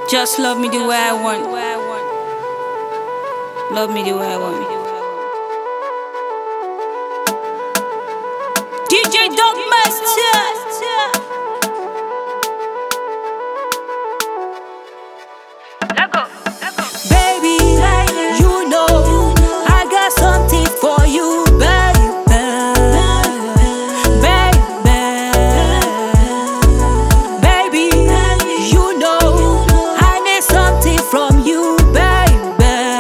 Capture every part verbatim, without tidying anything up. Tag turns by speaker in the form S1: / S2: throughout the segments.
S1: Just love me the way I want. Love me the way I want. D J Dog Master. Baby, you know I got something for you, baby. Baby, baby, you know I need something from you, baby.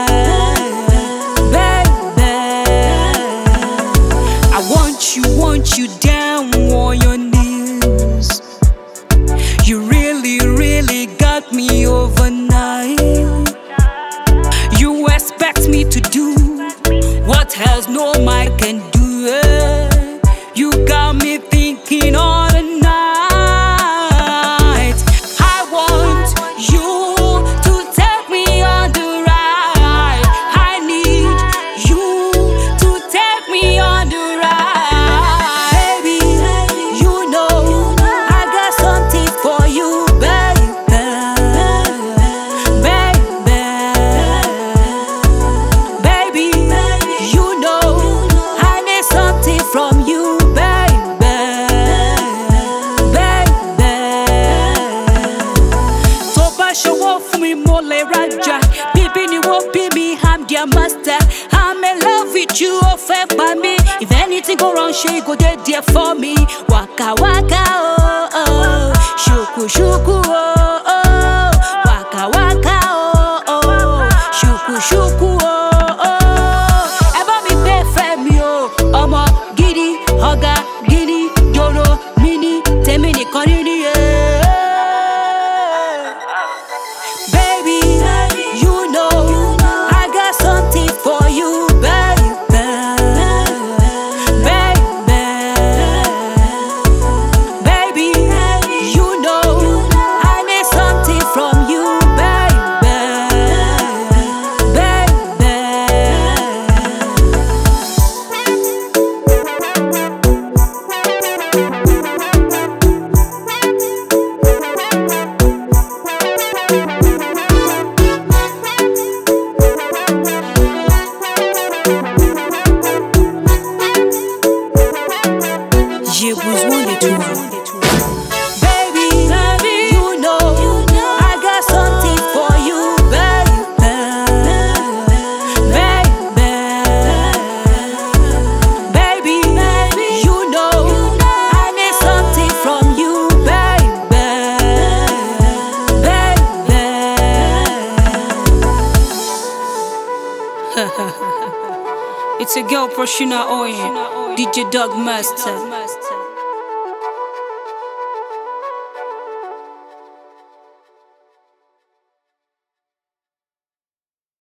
S1: Baby, I want you, want you down on your knees. You really, really got me overnight. You expect me to do what else no man can do. eh. You got me thinking all the night. I want you to take me on the ride. I need you to take me on the ride. Baby, you know I got something for you, baby. Baby, you know I need something from you, baby. Baby, tó bá ṣọwọ́ fún mi mo lè rajà. Bíbí ni wọ́n bí mi, I'm their master. I'm in love with you, ó fẹ́ pa mí. If anything go wrong, she go dey there for me. Waka waka oh oh, shuku shuku oh oh, waka waka oh oh, shuku shuku oh oh. Ẹ bá mi gbé fẹ́ mi o, ọmọ gidi, ọ̀gá gidi, jòrò mi ní tèmi nìkan níní ẹ̀. Baby, you know I got something for you, baby. Baby, you know I need something from you, baby. Baby. J'ai besoin de toi. Baby, you know I got something for you, baby. Baby, you know I need something from you, baby. Baby. It's a girl, Proshina Oyen, D J Dog Master.